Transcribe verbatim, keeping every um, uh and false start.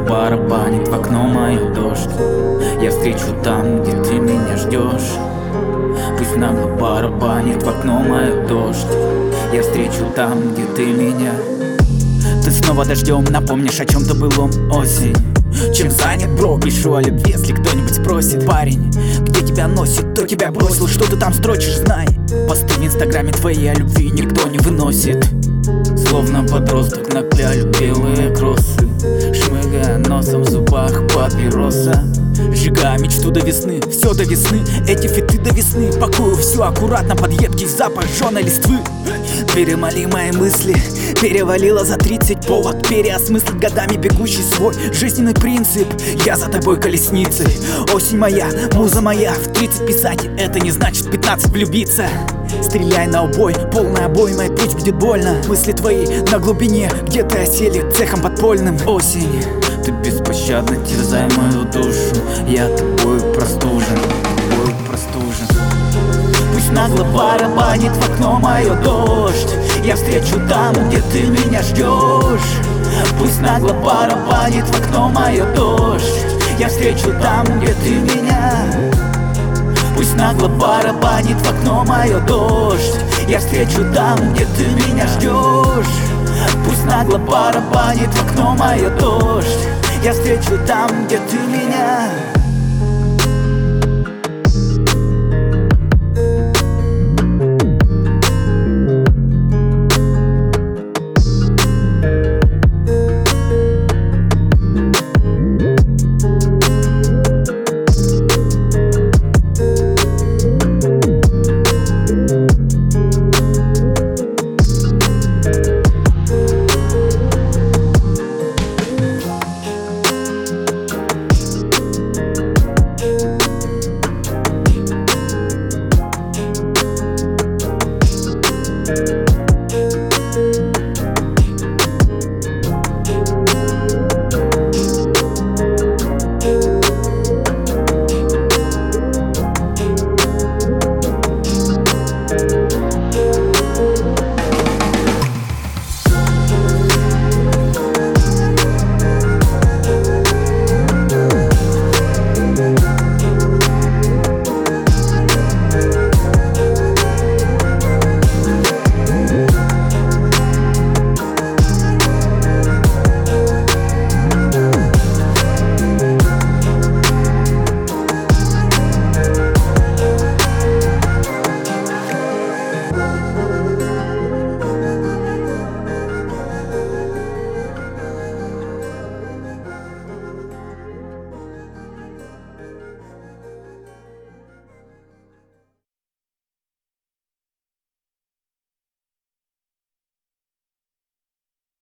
барабанит в окно мое дождь. Я встречу там, где ты меня ждешь. Пусть нагло барабанит в окно мое дождь. Я встречу там, где ты меня. Ты снова дождем напомнишь о чем-то былом, осень. Чем занят, бро, пишу о любви, если кто-нибудь спросит. Парень, где тебя носит, кто тебя бросил, что ты там строчишь, знай. Посты в инстаграме твои о любви никто не выносит. Словно подросток на клялю белые кроссы, шмыгая носом в зубах папироса. Сжигая мечту до весны, все до весны, эти фиты до весны. Пакую все аккуратно под едкий запах жженой листвы. Перемоли мои мысли, перевалило за тридцать. Повод переосмыслить годами бегущий свой жизненный принцип. Я за тобой колесницей, осень моя, муза моя. В тридцать писать, это не значит в пятнадцать влюбиться. Стреляй на убой, полная обойма, и путь будет больно. Мысли твои на глубине, где-то осели цехом подпольным. Осень, ты беспощадно терзай мою душу. Я тобою простужен, тобою простужен. Пусть нагло барабанит в окно мое дождь. Я встречу там, где ты меня ждешь. Пусть нагло барабанит в окно мое дождь. Я встречу там, где ты меня. Пусть нагло барабанит в окно мое дождь. Я встречу там, где ты меня ждешь. Пусть нагло барабанит в окно мое дождь. Я встречу там, где ты меня.